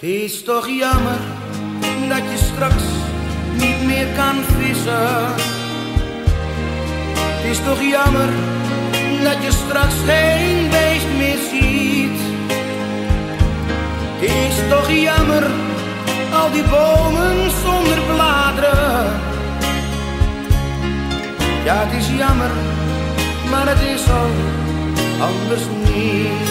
is toch jammer dat je straks niet meer kan vissen. Het is toch jammer dat je straks geen beest meer ziet. Het is toch jammer, al die bomen zonder bladeren. Ja, het is jammer, maar het is al anders niet.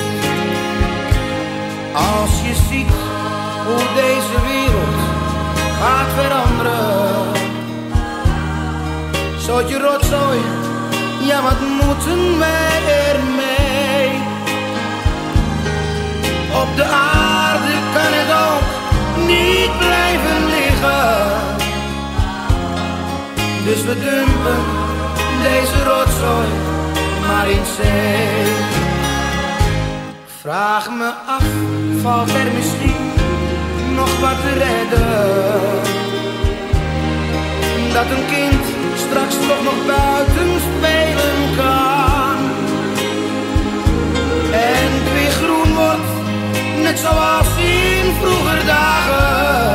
Als je ziet hoe deze wereld gaat veranderen. Zootje rotzooi, ja wat moeten wij ermee? Op de aarde kan het ook niet blijven liggen. Dus we dumpen deze rotzooi maar in zee. Vraag me af, valt er misschien nog wat te redden? Dat een kind straks toch nog buiten spelen kan. En het weer groen wordt, net zoals in vroeger dagen.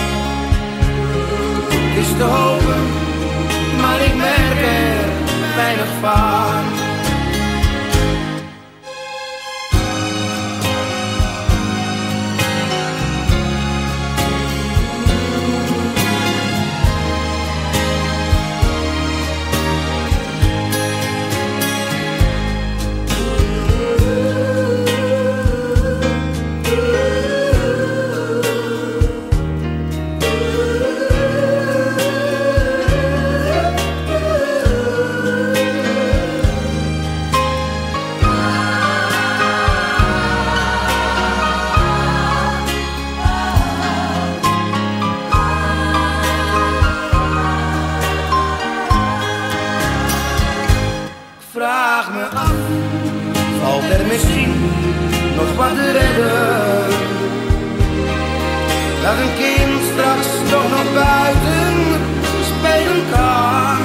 Het is te hopen, maar ik merk er weinig van. Vraag me af, valt er misschien nog wat te redden? Dat een kind straks toch nog buiten spelen kan.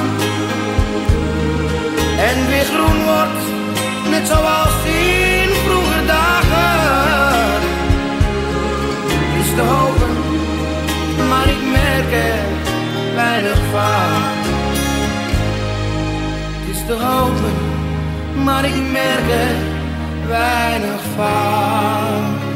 En weer groen wordt, net zoals in vroeger dagen. Is te hopen, maar ik merk er weinig van. Is te hopen, maar ik merk er weinig van.